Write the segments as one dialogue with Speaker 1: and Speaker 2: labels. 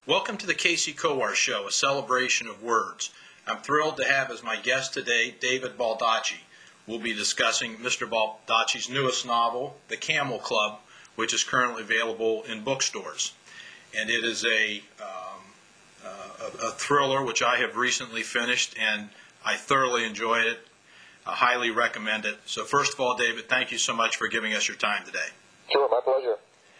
Speaker 1: Welcome to the Casey Kowar Show, a celebration of words. I'm thrilled to have as my guest today David Baldacci. We'll be discussing Mr. Baldacci's newest novel, The Camel Club, which is currently available in bookstores. And it is a thriller which I have recently finished, and I thoroughly enjoyed it. I highly recommend it. So first of all, David, thank you so much for giving us your time today.
Speaker 2: Sure, my pleasure.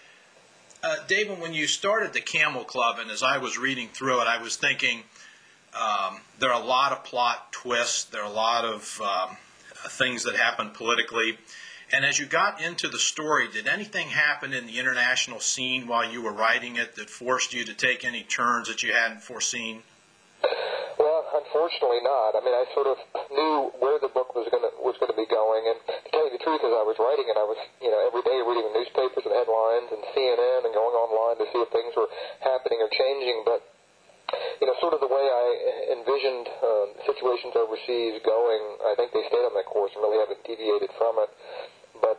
Speaker 1: David, when you started the Camel Club, and as I was reading through it, I was thinking there are a lot of plot twists, there are a lot of things that happen politically. And as you got into the story, did anything happen in the international scene while you were writing it that forced you to take any turns that you hadn't foreseen?
Speaker 2: Well, unfortunately not. I mean, I sort of knew where the book was going to be going, and to tell you the truth, as I was writing it, I was, every day reading the newspapers and headlines and CNN and going online to see if things were happening or changing. But sort of the way I envisioned situations overseas going, I think they stayed on that course and really haven't deviated from it. But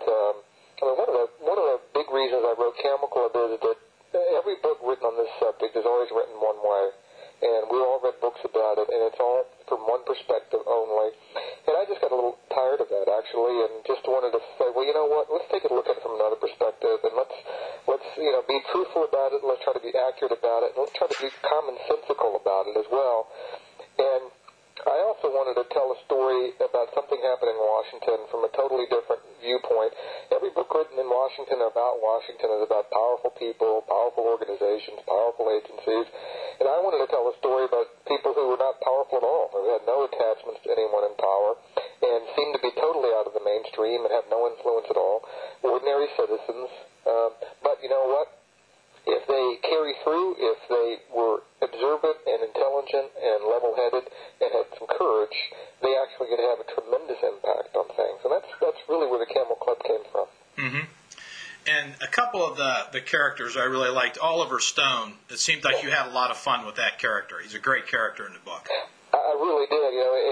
Speaker 2: one of the big reasons I wrote Camel Club is that every book written on this subject is always written one way. And we all read books about it, and it's all from one perspective only. And I just got a little tired of that, actually, and just wanted to say, well, you know what, let's take a look at it from another perspective, and let's be truthful about it, and let's try to be accurate about it, and let's try to be commonsensical about it as well. And I also wanted to tell a story about something happening in Washington from a totally different viewpoint. Every book written in Washington about Washington is about powerful people, powerful organizations, powerful agencies. And I wanted to tell a story about people who were not powerful at all, who had no attachments to anyone in power, and seemed to be totally out of the mainstream and have no influence at all. Ordinary citizens. But you know what? If they carry through, if they were observant and intelligent and level-headed and had some courage, they actually get to have a tremendous impact on things. And that's really where the Camel Club came from.
Speaker 1: Mm-hmm. And a couple of the characters I really liked. Oliver Stone, it seemed like you had a lot of fun with that character. He's a great character in the book.
Speaker 2: I really did.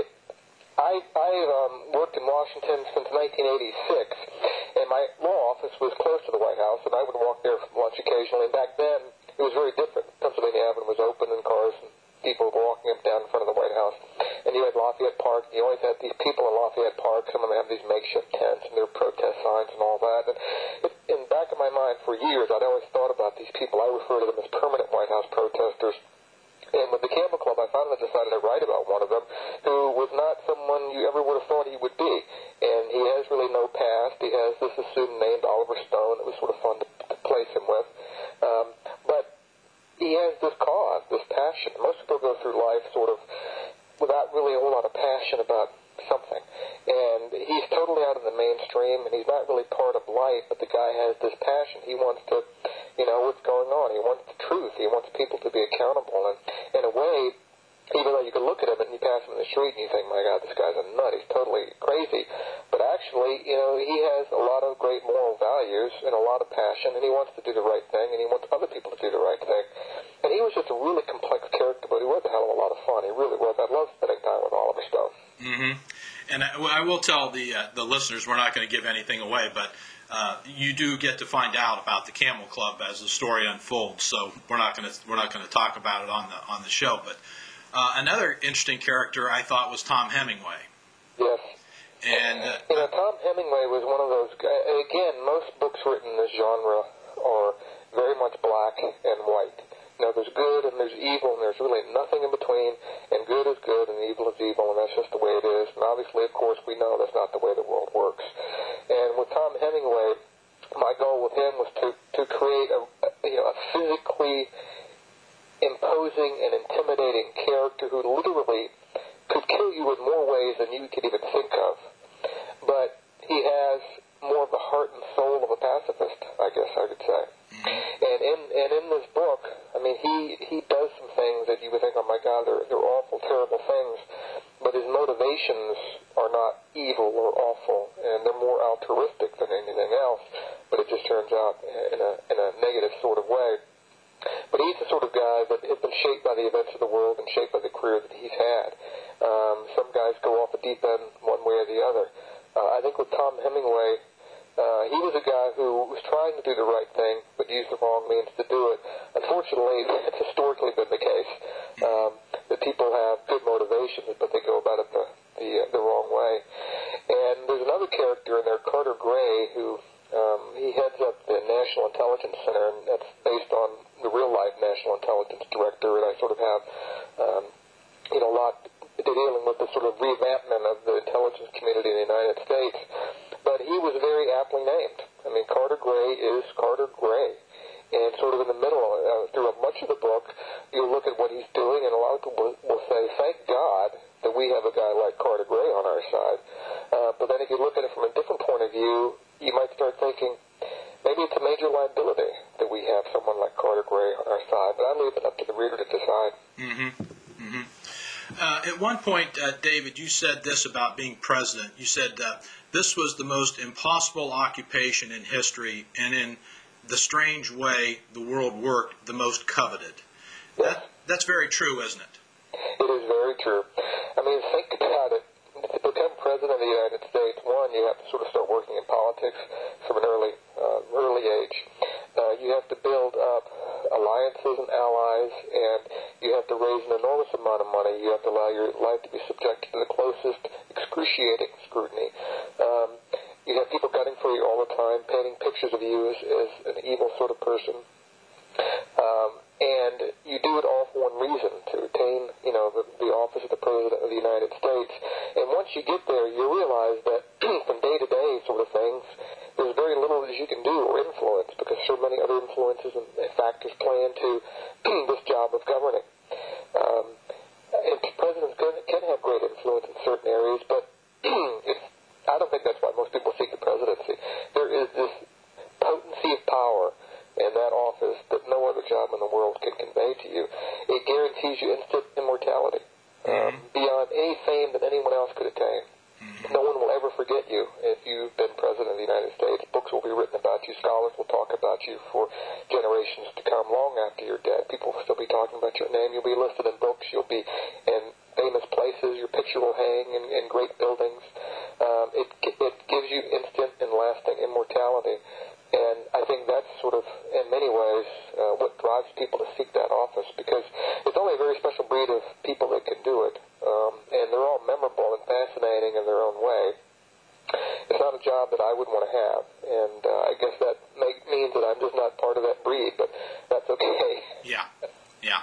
Speaker 2: I worked in Washington since 1986, and my law office was close to the White House, and I would walk there for lunch occasionally. And back then, it was very different. Pennsylvania Avenue was open, and cars and people were walking up down in front of the White House. And you had Lafayette Park, and you always had these people in Lafayette Park. Some of them have these makeshift tents and their protest signs and all that. And in the back of my mind for years, I'd always thought about these people. I refer to them as permanent White House protesters. And with the Camel Club, I finally decided to write about one of them who was not someone you ever would have thought he would be. And he has really no past. He has this assumed name, Oliver Stone. It was sort of fun to place him with. But he has this cause, this passion. Most people go through life sort of without really a whole lot of passion about something. And he's totally out of the mainstream, and he's not really part of life, but the guy has this passion. He wants to, what's going on. He wants the truth. He wants people to be accountable. And in a way, even though you can look at him and you pass him in the street and you think, my God, this guy's a nut. He's totally crazy. But actually, he has a lot of great moral values and a lot of passion, and he wants to do the right thing, and he wants other people to do the right thing. And he was just a really complex character, but he was a hell of a lot of fun. He really was. I love spending time with Oliver Stone.
Speaker 1: Mm-hmm. And I will tell the listeners, we're not going to give anything away, but you do get to find out about the Camel Club as the story unfolds. So we're not going to talk about it on the show. But another interesting character I thought was Tom Hemingway.
Speaker 2: Yes.
Speaker 1: And
Speaker 2: Tom Hemingway was one of those guys. Again, most books written in this genre are very much black and white. There's good and there's evil, and there's really nothing in between, and good is good and evil is evil, and that's just the way it is. And obviously, of course, we know that's not the way the world works. And with Tom Hemingway, my goal with him was to create a physically imposing and intimidating character who literally could kill you in more ways than you could even think of. But he has more of the heart and soul of a pacifist, I guess I could say. And in this book, I mean, he does some things that you would think, oh my God, they're awful, terrible things. But his motivations are not evil or awful, and they're more altruistic than anything else. But it just turns out in a negative sort of way. But he's the sort of guy that has been shaped by the events of the world and shaped by the career that he's had. Some guys go off the deep end one way or the other. I think with Tom Hemingway, he was a guy who was trying to do the right thing, but used the wrong means to do it. Unfortunately, it's historically regulations, but they go about it the wrong way. And there's another character in there, Carter Gray, who he heads up the National Intelligence Center, and that's based on the real-life National Intelligence Director, and I sort of have, a lot dealing with the sort of revampment of the intelligence community in the United States. But he was very aptly named. I mean, Carter Gray is Carter Gray. And sort of in the middle, through much of the book, you'll look at what he's doing, and a lot of people will say, thank God that we have a guy like Carter Gray on our side. But then if you look at it from a different point of view, you might start thinking, maybe it's a major liability that we have someone like Carter Gray on our side. But I leave it up to the reader to decide.
Speaker 1: Mm-hmm. Mm-hmm. At one point, David, you said this about being president. You said this was the most impossible occupation in history, and in the strange way the world worked, the most coveted.
Speaker 2: Yes.
Speaker 1: That's very true, isn't it?
Speaker 2: It is very true. I mean, think about it. To become president of the United States, one, you have to sort of start working in politics from an early age. You have to build up alliances and allies, and you have to raise an enormous amount of money. You have to allow your life to be subjected to the closest, excruciating scrutiny. You have people gunning for you all the time, painting pictures of you as an evil sort of person. And you do it all for one reason, to attain, the office of the President of the United States. And once you get there, you realize that from day-to-day sort of things, there's very little that you can do or influence, because so many other influences and factors play into this job of governing. And presidents can have great influence in certain areas, but I don't think that's why most people seek the presidency. There is this potency of power in that office that no other job in the world can convey to you. It guarantees you instant immortality, beyond any fame that anyone else could attain. No one will ever forget you if you've been president of the United States. Books will be written about you. Scholars will talk about you for generations to come, long after you're dead. People will still be talking about your name. You'll be listed in books. You'll be in famous places. Your picture will hang in great buildings. It gives you instant and lasting immortality. And I think that's sort of, in many ways, what drives people to seek that office, because it's only a very special breed of people that can do it. And they're all memorable and fascinating in their own way. It's not a job that I would want to have. And I guess that means that I'm just not part of that breed, but that's okay.
Speaker 1: Yeah, yeah.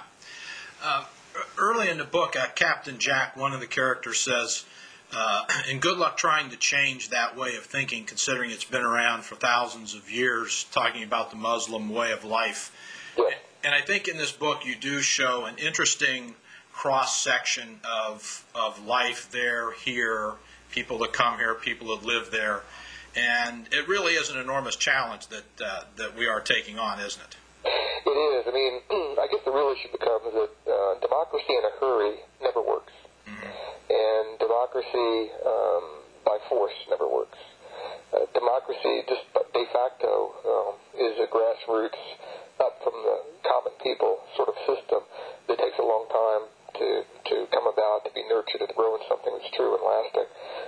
Speaker 1: Early in the book, Captain Jack, one of the characters, says, and good luck trying to change that way of thinking, considering it's been around for thousands of years, talking about the Muslim way of life.
Speaker 2: Yes.
Speaker 1: And I think in this book you do show an interesting cross-section of life there, here, people that come here, people that live there. And it really is an enormous challenge that we are taking on, isn't it?
Speaker 2: It is. I mean, I guess the real issue becomes that democracy in a hurry never works. And democracy by force never works. Democracy, just de facto, is a grassroots, up from the common people sort of system that takes a long time to come about, to be nurtured, and to grow into something that's true and lasting.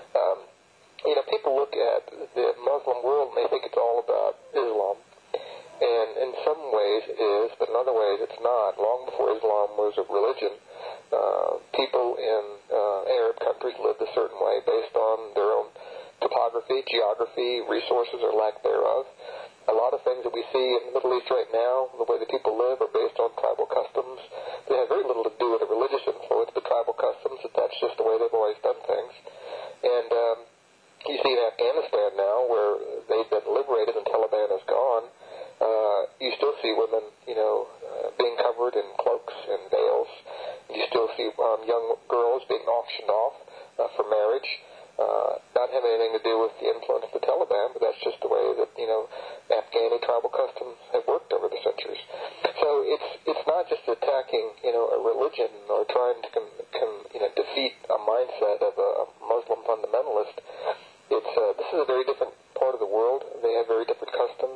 Speaker 2: People look at the Muslim world and they think it's all about Islam. And in some ways it is, but in other ways it's not. Long before Islam was a religion, people in Arab countries lived a certain way based on their own topography, geography, resources, or lack thereof. A lot of things that we see in the Middle East right now, the way that people live, are based on tribal customs. They have very little to do with a religious influence, but tribal customs, that's just the way they've always done things. And you see in Afghanistan now, where they've been liberated and Taliban is gone, you still see women, being covered in cloaks and veils. You still see young girls being auctioned off for marriage. Not having anything to do with the influence of the Taliban, but that's just the way that, Afghani tribal customs have worked over the centuries. So it's not just attacking, a religion or trying to defeat a mindset of a Muslim fundamentalist. This is a very different part of the world. They have very different customs.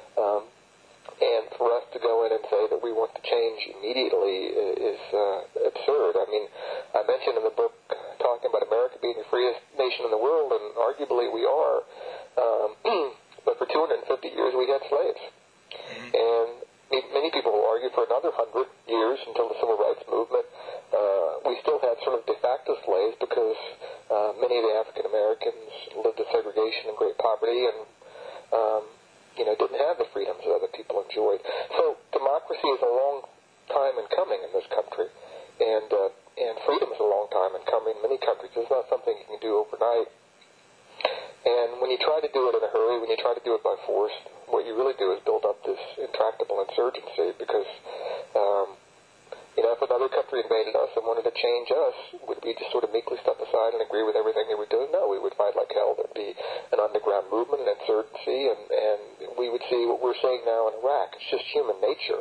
Speaker 2: And for us to go in and say that we want to change immediately is absurd. I mean, I mentioned in the book talking about America being the freest nation in the world, and arguably we are. But for 250 years we had slaves. And many people will argue for another 100 years until the Civil Rights Movement, we still had sort of de facto act as slaves because many of the African Americans lived in segregation and great poverty and didn't have the freedoms that other people enjoyed. So democracy is a long time in coming in this country, and freedom is a long time in coming in many countries. It's not something you can do overnight. And when you try to do it in a hurry, when you try to do it by force, what you really do is build up this intractable insurgency because, if another country invaded us and wanted to change us, would we just sort of meekly step aside and agree with everything they were doing? No, we would fight like hell. There'd be an underground movement, an insurgency, and we would see what we're seeing now in Iraq. It's just human nature.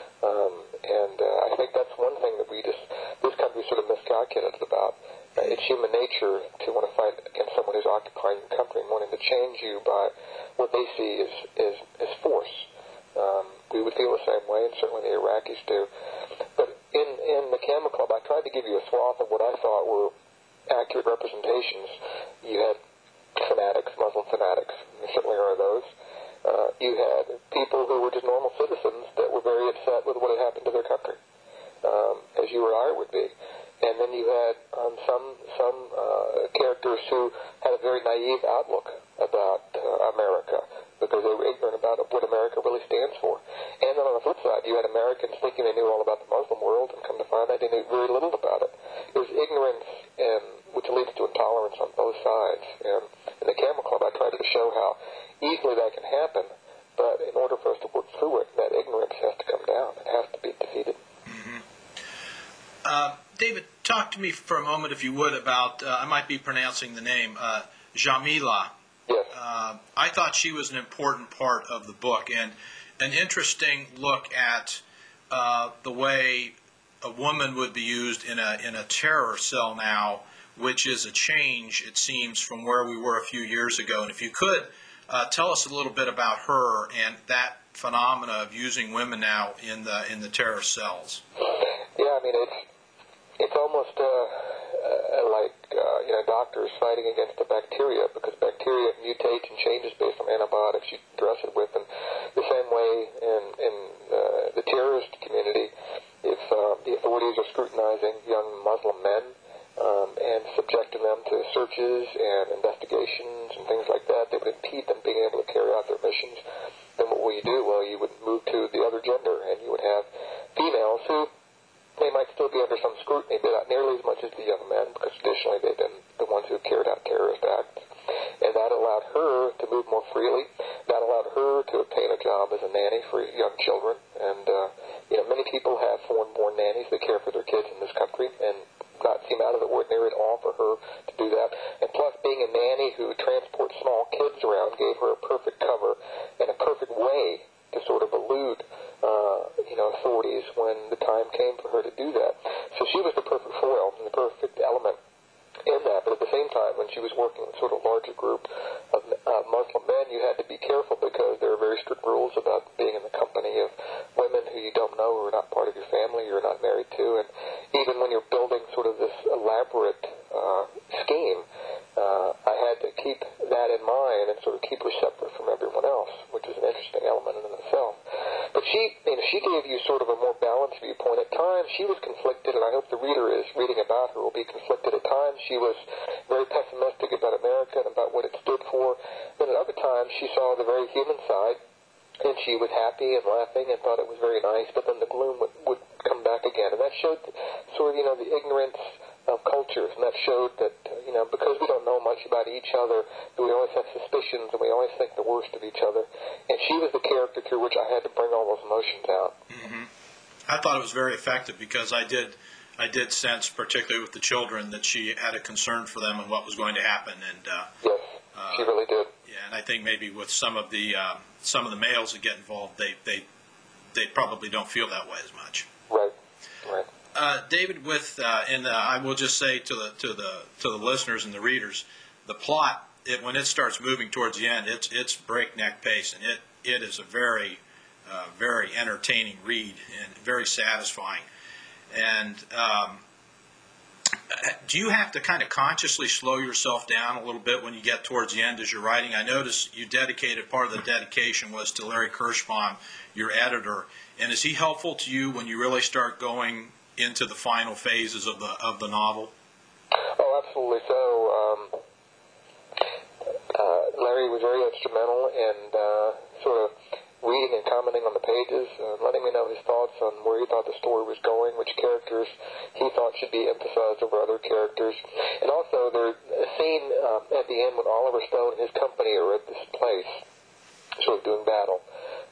Speaker 2: I think that's one thing that this country sort of miscalculated about. It's human nature to want to fight against someone who's occupying your country and wanting to change you by what they see as force. We would feel the same way, and certainly the Iraqis do. But in the Camel Club, I tried to give you a swath of what I thought were accurate representations. You had fanatics, Muslim fanatics. There certainly are those. You had people who were just normal citizens that were very upset with what had happened to their country, as you or I would be. And then you had some characters who had a very naive outlook about America because they were ignorant about what America really stands for. And then on the flip side, you had Americans thinking they knew all about the Muslim world and come to find out they knew very little about it. It was ignorance, which leads to intolerance on both sides. And in the Camel Club, I tried to show how easily that can happen, but in order for us to work through it, that ignorance has to come down. It has to be defeated.
Speaker 1: David, talk to me for a moment, if you would, about, I might be pronouncing the name, Jamila.
Speaker 2: Yes.
Speaker 1: I thought she was an important part of the book, and an interesting look at the way a woman would be used in a terror cell now, which is a change, it seems, from where we were a few years ago. And if you could, tell us a little bit about her and that phenomena of using women now in the terror cells.
Speaker 2: Yeah, I mean, it's almost like doctors fighting against the bacteria, because bacteria mutates and changes based on antibiotics you dress it with. And the same way in the terrorist community, if the authorities are scrutinizing young Muslim men and subjecting them to searches and investigations and things like that, they would impede them being able to carry out their missions. Then what will you do? Well, you would move to the other gender, and you would have females who they might still be under some scrutiny, but not nearly as much as the young men, because traditionally they've been the ones who carried out terrorist acts. And that allowed her to move more freely. That allowed her to obtain a job as a nanny for young children. And, many people have foreign-born nannies that care for their kids in this country, and not seem out of the ordinary at all for her to do that. And plus, being a nanny who transports small kids around gave her a perfect cover and a perfect way to sort of elude authorities when the time came for her to do that. So she was the perfect foil and the perfect element in that. But at the same time, when she was working with sort of a larger group of Muslim men, you had to be careful because there are very strict rules about being in the company of women who you don't know, who are not part of your family, you're not married to. And even when you're building sort of this elaborate scheme, I had to keep that in mind and sort of keep her separate from everyone else, which is an interesting element in itself. But she gave you sort of a more balanced viewpoint. At times, she was conflicted, and I hope the reader is reading about her will be conflicted. At times, she was very pessimistic about America and about what it stood for. Then at other times, she saw the very human side, and she was happy and laughing and thought it was very nice, but then the gloom would come back again. And that showed sort of, the ignorance of cultures, and that showed that, because we don't know much about each other, we always have suspicions, and we always think the worst of each other. And she was the character through which I had to bring all those emotions out.
Speaker 1: Mm-hmm. I thought it was very effective because I did sense, particularly with the children, that she had a concern for them and what was going to happen. And
Speaker 2: yes, she really did.
Speaker 1: Yeah, and I think maybe with some of the males that get involved, they probably don't feel that way as much.
Speaker 2: Right.
Speaker 1: David, and I will just say to the listeners and the readers, the plot, when it starts moving towards the end, it's breakneck pace, and it is a very very entertaining read and very satisfying. And do you have to kind of consciously slow yourself down a little bit when you get towards the end as you're writing? I noticed you dedicated, part of the dedication was to Larry Kirschbaum, your editor. And is he helpful to you when you really start going into the final phases of the novel?
Speaker 2: absolutely so. Larry was very instrumental in sort of reading and commenting on the pages, letting me know his thoughts on where he thought the story was going, which characters he thought should be emphasized over other characters. And also, there's a scene at the end when Oliver Stone and his company are at this place, sort of doing battle.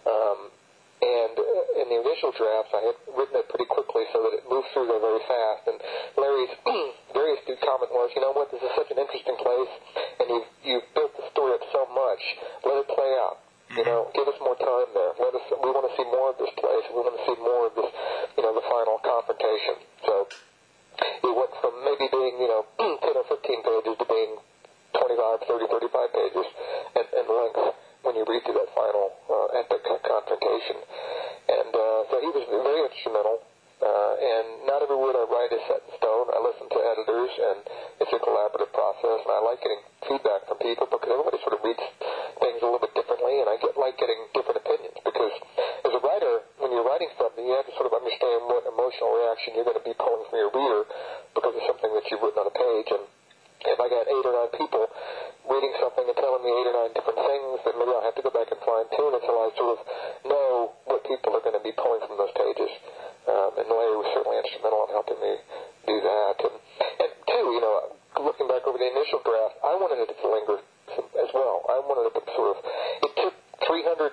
Speaker 2: And in the initial drafts, I had written it pretty quickly so that it moved through there very fast. And Larry's very astute comment was, you know what, this is such an interesting place, and you've built the story up so much. Let it play out. You know, give us more time there. We want to see more of this place. We want to see more of this, you know, the final confrontation. So it went from maybe being, 10 or 15 pages to being 25, 30, 35 pages in length when you read through that final epic confrontation. And so he was very instrumental. And not every word I write is set in stone. I listen to editors, and it's a collaborative process. And I like getting feedback from people because everybody sort of reads things a little bit differently, and I like getting different opinions. Because as a writer, when you're writing something, you have to sort of understand what emotional reaction you're going to be pulling from your reader because of something that you've written on a page. And if I got 8 or 9 people reading something and telling me 8 or 9 different things, then maybe I'll have to go back and fine-tune until I sort of know what people are going to be pulling from those pages. And Larry was certainly instrumental in helping me do that. And too, looking back over the initial draft, I wanted it to linger as well. I wanted it to sort of, it took 300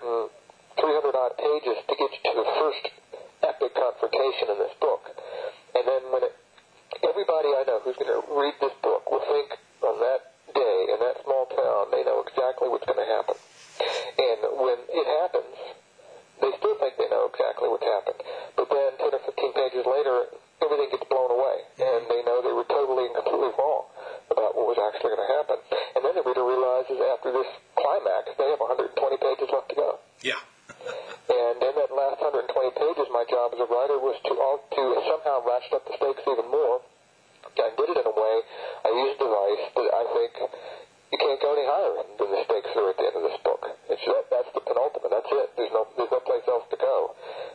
Speaker 2: odd pages to get you to the first epic confrontation in this book. And then when everybody I know who's going to read this book will think on that day in that small town, they know exactly what's going to happen. And when it happens, they still think they know exactly what's happened. But then 10 or 15 pages later, everything gets blown away. And they know they were totally and completely wrong about what was actually going to happen. And then the reader realizes after this climax, they have 120 pages left to go.
Speaker 1: Yeah.
Speaker 2: And in that last 120 pages, my job as a writer was to somehow ratchet up the stakes even more. I did it in a way, I used a device that I think you can't go any higher than the stakes are at the end of this book. That's the penultimate. That's it. There's no place else to go.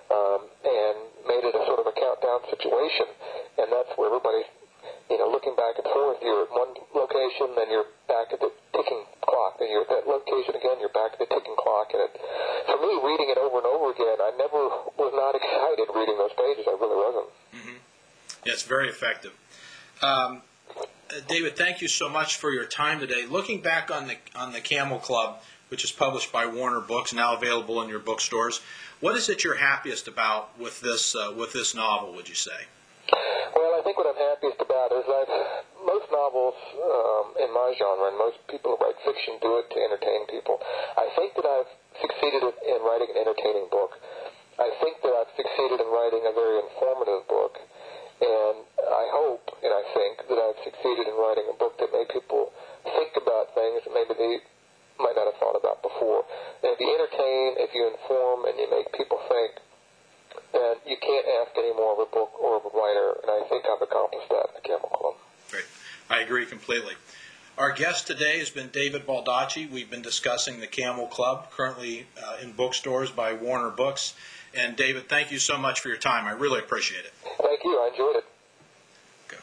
Speaker 2: And made it a sort of a countdown situation. And that's where everybody's, looking back and forth. You're at one location, then you're back at the ticking clock. Then you're at that location again, you're back at the ticking clock. And for me, reading it over and over again, I never was not excited reading those pages. I really wasn't.
Speaker 1: Mm-hmm. Yeah, it's very effective. David, thank you so much for your time today. Looking back on the Camel Club, which is published by Warner Books, now available in your bookstores, what is it you're happiest about with this novel, would you say?
Speaker 2: Well, I think what I'm happiest about is most novels in my genre, and most people who write fiction do it to entertain people. I think that I've succeeded in writing an entertaining book. I think that I've succeeded in writing a very informative book. And I hope and I think that I've succeeded in writing a book that made people think about things that maybe they might not have thought about before. And if you entertain, if you inform, and you make people think, then you can't ask any more of a book or of a writer. And I think I've accomplished that at Camel Club.
Speaker 1: Great. I agree completely. Our guest today has been David Baldacci. We've been discussing the Camel Club, currently in bookstores by Warner Books. And David, thank you so much for your time. I really appreciate it.
Speaker 2: Thank you. I enjoyed it.